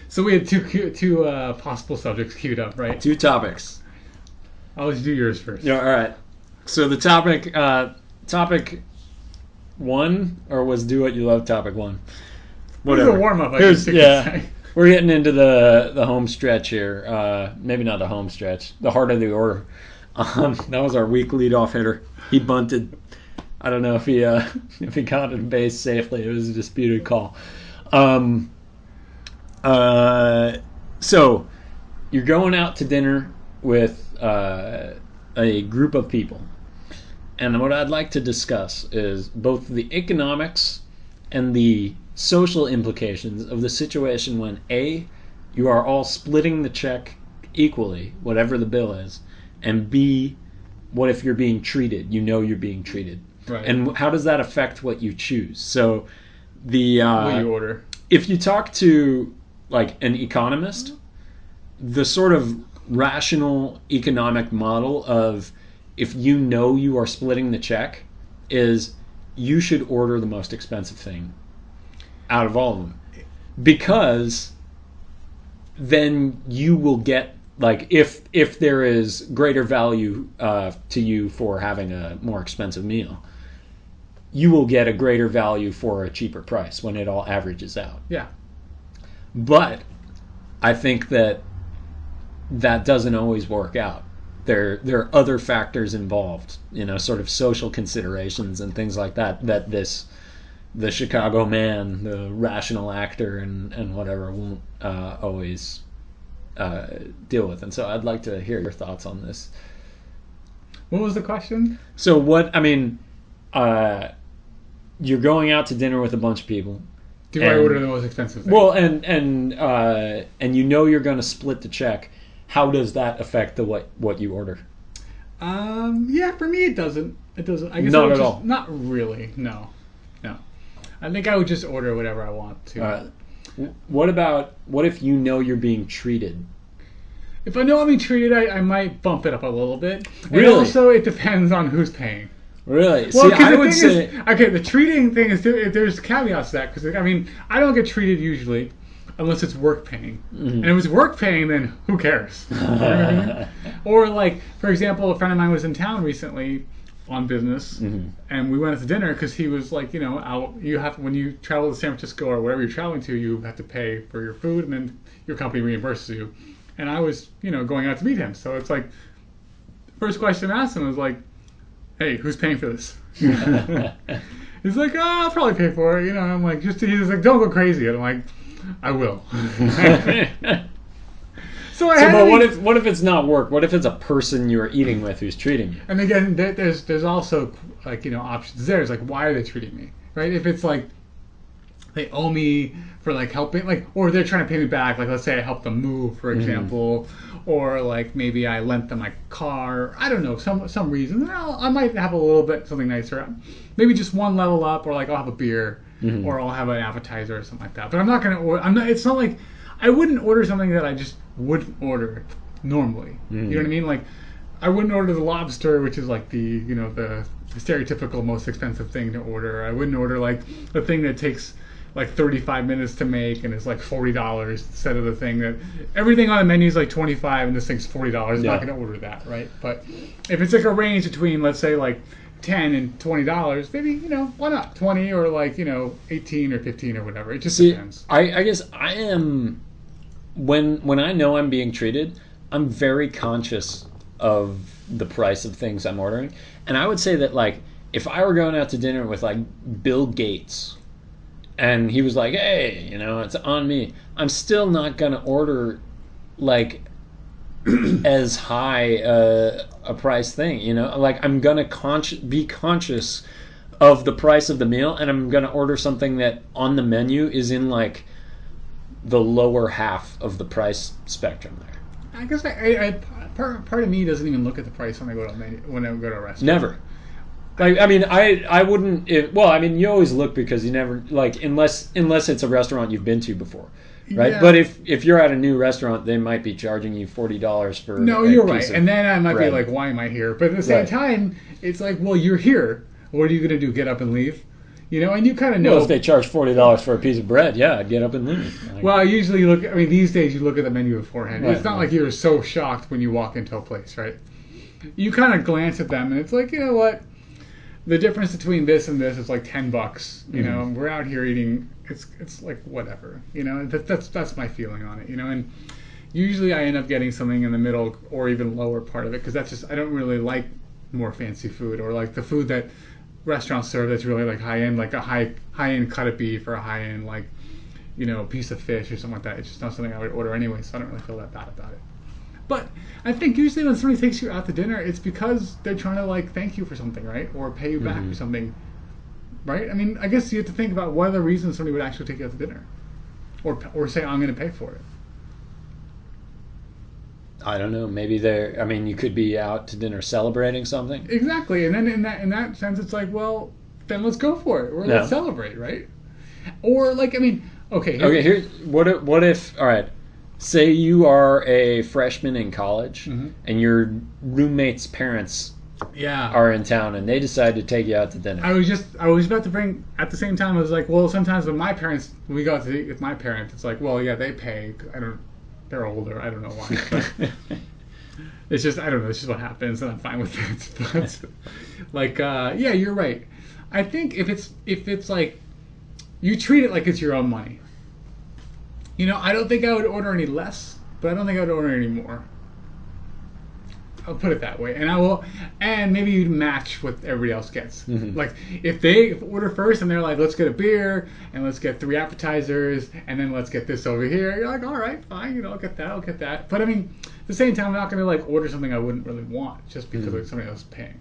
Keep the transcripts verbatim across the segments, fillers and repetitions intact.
So we had two two uh, possible subjects queued up, right? Two topics. I'll just do yours first. Yeah, all right. So the topic, uh, topic one, or was do what you love? Topic one. Whatever. It was a warm up. I Here's, guess yeah, say. We're getting into the the home stretch here. Uh, maybe not the home stretch. The heart of the order. Um, that was our weak leadoff hitter. He bunted. I don't know if he uh, if he got to base safely. It was a disputed call. Um, uh, so you're going out to dinner with uh, a group of people, and what I'd like to discuss is both the economics and the social implications of the situation when A, you are all splitting the check equally, whatever the bill is, and B, what if you're being treated? You know you're being treated. Right. And how does that affect what you choose? So the uh, what you order. If you talk to like an economist, the sort of rational economic model of if you know you are splitting the check is you should order the most expensive thing out of all of them, because then you will get, like, if if there is greater value uh, to you for having a more expensive meal, you will get a greater value for a cheaper price when it all averages out. Yeah. But I think that that doesn't always work out. There there are other factors involved, you know, sort of social considerations and things like that, that this the Chicago man, the rational actor, and, and whatever won't uh, always uh, deal with. And so I'd like to hear your thoughts on this. What was the question? So what, I mean, uh, you're going out to dinner with a bunch of people. Do and, I order the most expensive thing? Well, and and uh, and you know you're going to split the check. How does that affect the what what you order? Um, yeah, for me it doesn't. It doesn't. I guess Not I would at just, all. Not really. No, no. I think I would just order whatever I want to. Uh, what about what if you know you're being treated? If I know I'm being treated, I, I might bump it up a little bit. Really? And also, it depends on who's paying. Really? Well, See, because I the would thing say is, okay, the treating thing is there's caveats to that, because I mean I don't get treated usually unless it's work paying, mm-hmm. and if it's work paying, then who cares? You know what I mean? Or like, for example, a friend of mine was in town recently on business, mm-hmm. and we went out to dinner because he was like, you know, out, you have when you travel to San Francisco or wherever you're traveling to, you have to pay for your food, and then your company reimburses you. And I was, you know, going out to meet him, so it's like, first question I asked him was like, "Hey, who's paying for this?" He's like, "Oh, I'll probably pay for it," you know. I'm like, just he's like, "Don't go crazy," and I'm like, "I will." So, I so had but to what be- if what if it's not work? What if it's a person you're eating with who's treating you? And again, there- there's there's also like, you know, options there. It's like, why are they treating me, right? If it's like they owe me for like helping, like, or they're trying to pay me back, like let's say I helped them move, for example, mm-hmm. or like maybe I lent them my car, I don't know, some some reason, I'll, I might have a little bit something nicer, maybe just one level up, or like I'll have a beer, mm-hmm. or I'll have an appetizer or something like that. But I'm not gonna order. I'm not. It's not like I wouldn't order something that I just wouldn't order normally. Mm-hmm. You know what I mean? Like I wouldn't order the lobster, which is like the, you know, the, the stereotypical most expensive thing to order. I wouldn't order like the thing that takes like thirty-five minutes to make and it's like forty dollars instead of the thing that everything on the menu is like twenty-five and this thing's forty dollars. I'm yeah. not going to order that, right? But if it's like a range between, let's say, like ten and twenty dollars, maybe, you know, why not twenty, or like, you know, eighteen or fifteen or whatever. It just See, depends. I, I guess I am, when when I know I'm being treated, I'm very conscious of the price of things I'm ordering. And I would say that, like, if I were going out to dinner with like Bill Gates, and he was like, "Hey, you know, it's on me," I'm still not gonna order like as high uh, a price thing, you know. Like I'm gonna consci- be conscious of the price of the meal, and I'm gonna order something that on the menu is in like the lower half of the price spectrum there. I guess I, I, I part, part of me doesn't even look at the price when I go to a menu, when I go to a restaurant. Never. Like, I mean, I I wouldn't. It, well, I mean, you always look because you never like unless unless it's a restaurant you've been to before, right? Yeah. But if if you're at a new restaurant, they might be charging you forty dollars for. No, a you're piece right, of and then I might bread. be like, "Why am I here?" But at the same Right. time, it's like, well, you're here. What are you gonna do? Get up and leave? You know, and you kind of know. Well, if they charge forty dollars for a piece of bread, yeah, I'd get up and leave. Like, well, usually you look. I mean, these days you look at the menu beforehand. Right, it's not right. like you're so shocked when you walk into a place, right? You kind of glance at them, and it's like, you know what? The difference between this and this is like ten bucks. You Mm-hmm. know, we're out here eating. It's it's like whatever. You know, that, that's that's my feeling on it. You know, and usually I end up getting something in the middle or even lower part of it because that's just I don't really like more fancy food or like the food that restaurants serve that's really like high end, like a high high end cut of beef or a high end like you know piece of fish or something like that. It's just not something I would order anyway, so I don't really feel that bad about it. But I think usually when somebody takes you out to dinner, it's because they're trying to like thank you for something, right, or pay you back Mhm. for something, right? I mean, I guess you have to think about what are the reasons somebody would actually take you out to dinner, or or say I'm going to pay for it. I don't know. Maybe they're. I mean, you could be out to dinner celebrating something. Exactly, and then in that in that sense, it's like, well, then let's go for it, or Yeah. let's celebrate, right? Or like, I mean, okay, here- Okay, here's what. If, what if? All right. Say you are a freshman in college, Mhm. and your roommate's parents yeah. are in town, and they decide to take you out to dinner. I was just I was about to bring at the same time I was like, well, sometimes when my parents we go out to eat with my parents, it's like, well, yeah, they pay. I don't. They're older. I don't know why. But it's just I don't know. It's just what happens, and I'm fine with it. But like, uh, yeah, you're right. I think if it's if it's like you treat it like it's your own money. You know, I don't think I would order any less, but I don't think I would order any more. I'll put it that way, and I will, and maybe you'd match what everybody else gets. Mhm. Like if they order first and they're like, "Let's get a beer and let's get three appetizers and then let's get this over here," you're like, "All right, fine, you know, I'll get that, I'll get that." But I mean, at the same time, I'm not going to like order something I wouldn't really want just because Mhm. like somebody else is paying.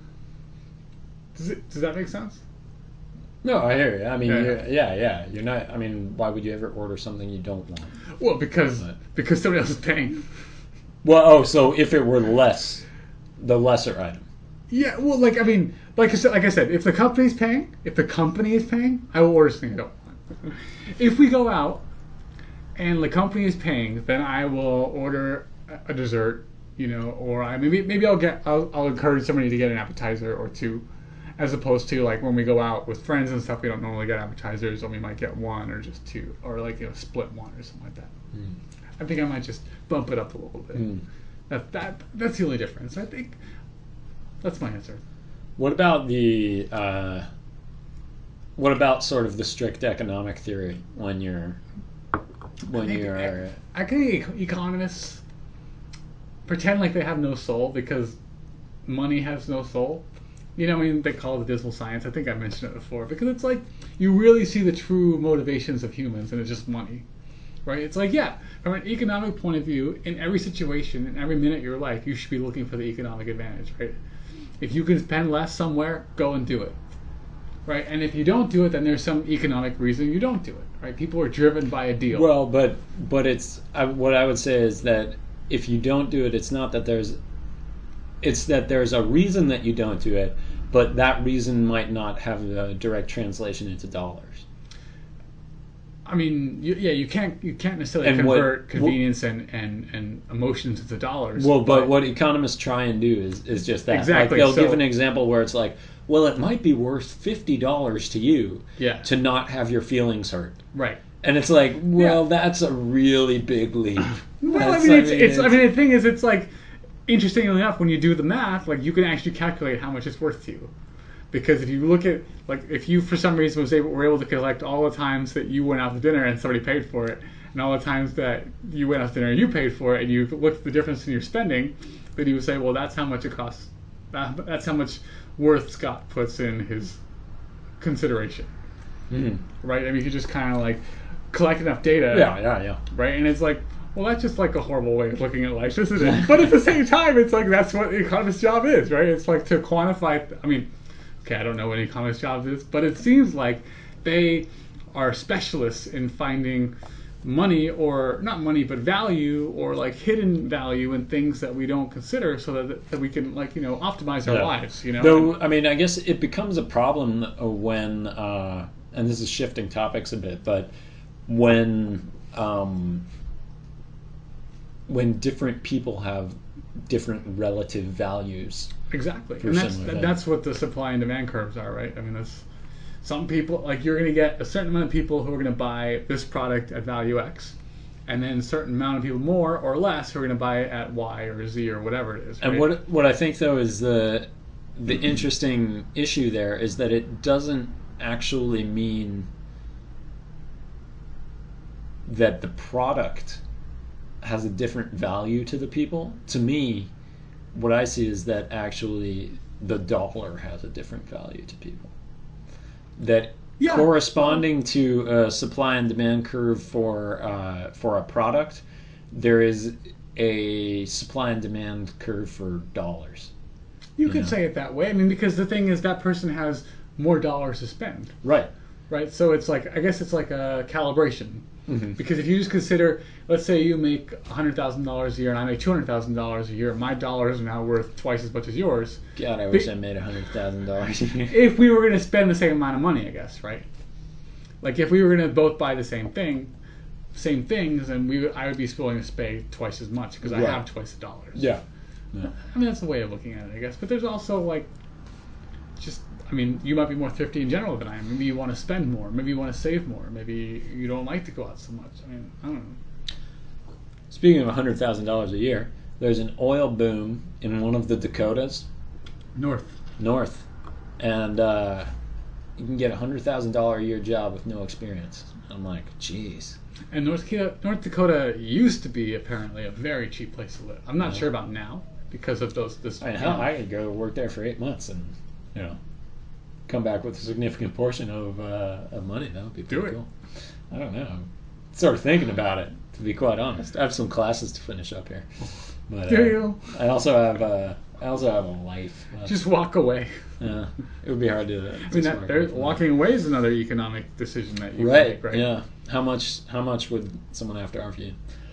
Does it? Does that make sense? No, I hear you. I mean, Yeah. yeah, yeah, yeah. You're not. I mean, why would you ever order something you don't want? Well, because But- because somebody else is paying. Well, oh, so if it were less, the lesser item. Yeah, well, like I mean, like I said, like I said, if the company's paying, if the company is paying, I will order something I don't want. If we go out and the company is paying, then I will order a- a dessert, you know, or I maybe maybe I'll get I'll, I'll encourage somebody to get an appetizer or two, as opposed to like when we go out with friends and stuff, we don't normally get appetizers, or we might get one or just two, or like you know split one or something like that. Mm. I think I might just bump it up a little bit. Mm. That that that's the only difference. I think that's my answer. What about the? Uh, what about sort of the strict economic theory when you're when I think you're? I, I think economists pretend like they have no soul because money has no soul. You know, I mean, they call it the dismal science. I think I mentioned it before because it's like you really see the true motivations of humans, and it's just money, right? It's like, yeah, from an economic point of view, in every situation, in every minute of your life, you should be looking for the economic advantage, right? If you can spend less somewhere, go and do it, right? And if you don't do it, then there's some economic reason you don't do it, right? People are driven by a deal. Well, but but it's I, what I would say is that if you don't do it, it's not that there's, it's that there's a reason that you don't do it, but that reason might not have a direct translation into dollars. I mean, you, yeah, you can't you can't necessarily And what- convert convenience and, and, and emotions into dollars. Well, but what economists try and do is, is just that. Exactly, Like they'll so- give an example where it's like, well, it might be worth fifty dollars to you Yeah. to not have your feelings hurt. Right. And it's like, well, Yeah. that's a really big leap. Well, I That's- mean, it's, it's I mean, the thing is, it's like interestingly enough, when you do the math, like you can actually calculate how much it's worth to you. Because if you look at, like, if you for some reason was able, were able to collect all the times that you went out to dinner and somebody paid for it, and all the times that you went out to dinner and you paid for it, and you looked at the difference in your spending, then you would say, well, that's how much it costs. That, that's how much worth Scott puts in his consideration, Mhm. right? I mean, you just kind of like collect enough data, Yeah, yeah, yeah. right? And it's like, well, that's just like a horrible way of looking at life, isn't it? But at the same time, it's like that's what the economist's job is, right? It's like to quantify. I mean, okay, I don't know what an economist's job is, but it seems like they are specialists in finding money, or not money, but value, or like hidden value in things that we don't consider, so that that we can like you know optimize our Yeah. lives. You know. Though, I mean, I guess it becomes a problem when, uh, and this is shifting topics a bit, but when um, when different people have different relative values. Exactly, For and that's similar that, things. that's what the supply and demand curves are, right? I mean, that's some people, like you're going to get a certain amount of people who are going to buy this product at value X, and then a certain amount of people more or less who are going to buy it at Y or Z or whatever it is. Right? And what what I think though is the the interesting issue there is that it doesn't actually mean that the product has a different value to the people. To me, what I see is that actually the dollar has a different value to people. That yeah. corresponding to a supply and demand curve for uh, for a product, there is a supply and demand curve for dollars. You, you could know? say it that way. I mean, because the thing is that person has more dollars to spend. Right. Right. So it's like, I guess it's like a calibration. Mm-hmm. Because if you just consider, let's say you make one hundred thousand dollars a year and I make two hundred thousand dollars a year, my dollars are now worth twice as much as yours. God, I wish but, I made one hundred thousand dollars a year. If we were going to spend the same amount of money, I guess, right? Like if we were going to both buy the same thing, same things, then we would, I would be willing to pay twice as much because right. I have twice the dollars. Yeah. yeah. I mean, that's the way of looking at it, I guess. But there's also like, just, I mean, you might be more thrifty in general than I am. Maybe you want to spend more. Maybe you want to save more. Maybe you don't like to go out so much. I mean, I don't know. Speaking of one hundred thousand dollars a year, there's an oil boom in one of the Dakotas. North. North. And uh, you can get a one hundred thousand dollars a year job with no experience. I'm like, geez. And North Dakota, North Dakota used to be apparently a very cheap place to live. I'm not yeah. sure about now because of those. This. I mean, hell, I could go work there for eight months and, you know, come back with a significant portion of uh, of money. That would be pretty Do cool. I don't know. I'm sort of thinking about it, to be quite honest. I have some classes to finish up here. But, there uh, you go. I also have uh, I also have a life. Uh, Just walk away. Yeah, it would be hard to. to I mean, that, there, walking away is another economic decision that you right, make, right? Yeah. How much? How much would someone have to offer you?